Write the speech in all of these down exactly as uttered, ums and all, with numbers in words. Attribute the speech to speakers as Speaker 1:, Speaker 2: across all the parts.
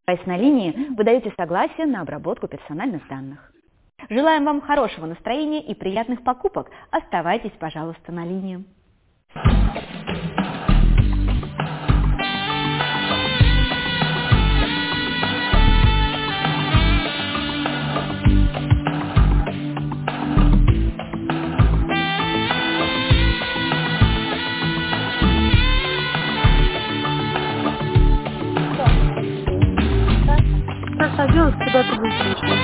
Speaker 1: Оставаясь на линии, вы даете согласие на обработку персональных данных. Желаем вам хорошего настроения и приятных покупок. Оставайтесь, пожалуйста, на линии.
Speaker 2: Саша, делать куда ты быстрее.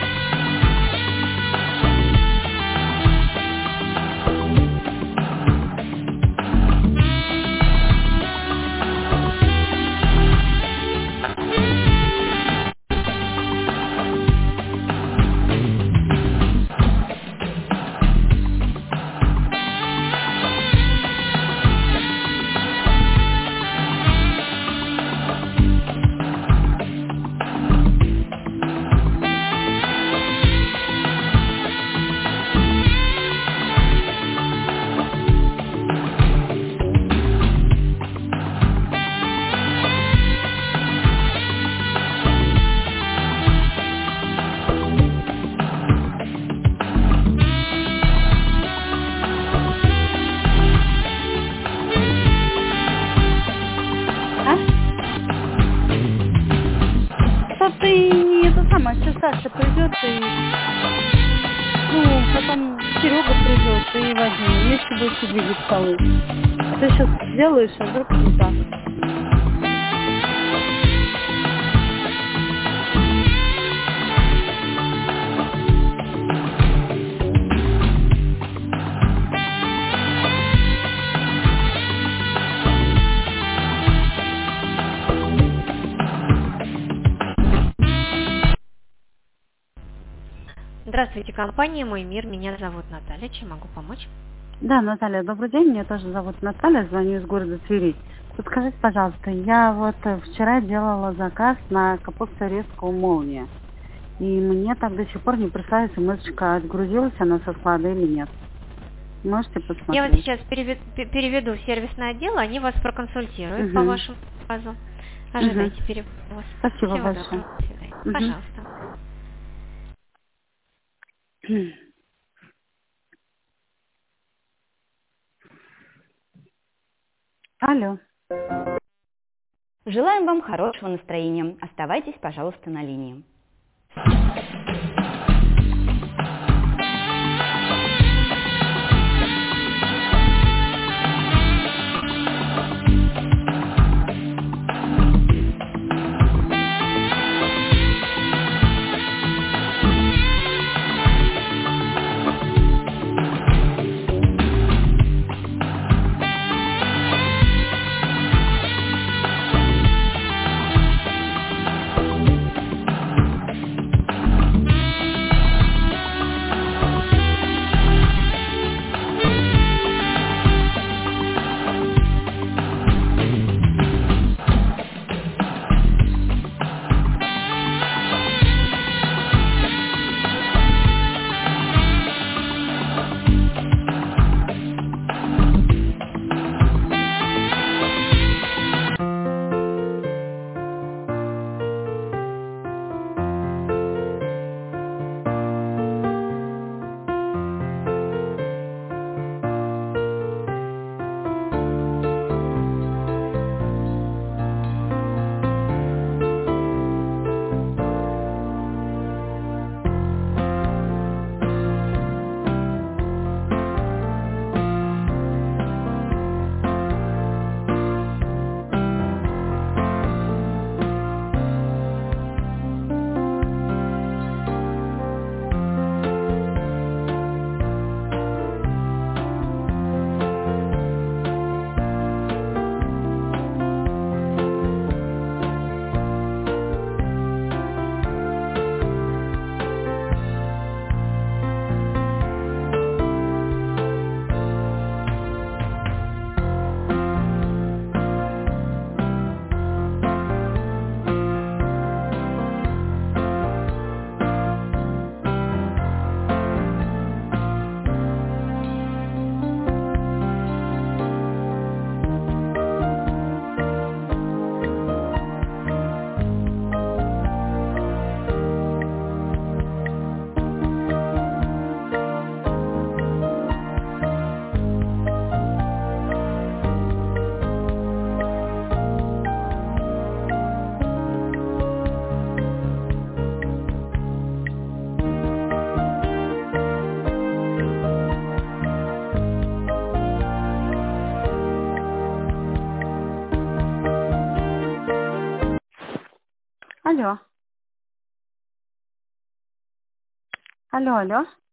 Speaker 2: Ты это самое, сейчас Саша придет и ну, потом Серега придет и возьми, вместе будете двигать столы. А ты сейчас сделаешь, а вдруг не так.
Speaker 3: Здравствуйте, компания «Мой мир». Меня зовут Наталья. Чем могу помочь?
Speaker 2: Да, Наталья, добрый день. Меня тоже зовут Наталья, звоню из города Твери. Подскажите, пожалуйста, я вот вчера делала заказ на капусту резкую «Молния». И мне так до сих пор не пришла смс-очка, отгрузилась она со склада или нет. Можете посмотреть?
Speaker 3: Я вот сейчас переведу, переведу в сервисное отдел, они вас проконсультируют
Speaker 2: угу.
Speaker 3: по вашему заказу. Ожидайте угу. перевода.
Speaker 2: Спасибо
Speaker 3: Всего
Speaker 2: большое.
Speaker 3: доброго. До свидания.
Speaker 2: Угу.
Speaker 3: Пожалуйста.
Speaker 2: Алло.
Speaker 1: Желаем вам хорошего настроения. Оставайтесь, пожалуйста, на линии.
Speaker 2: Алло. Алло, алло.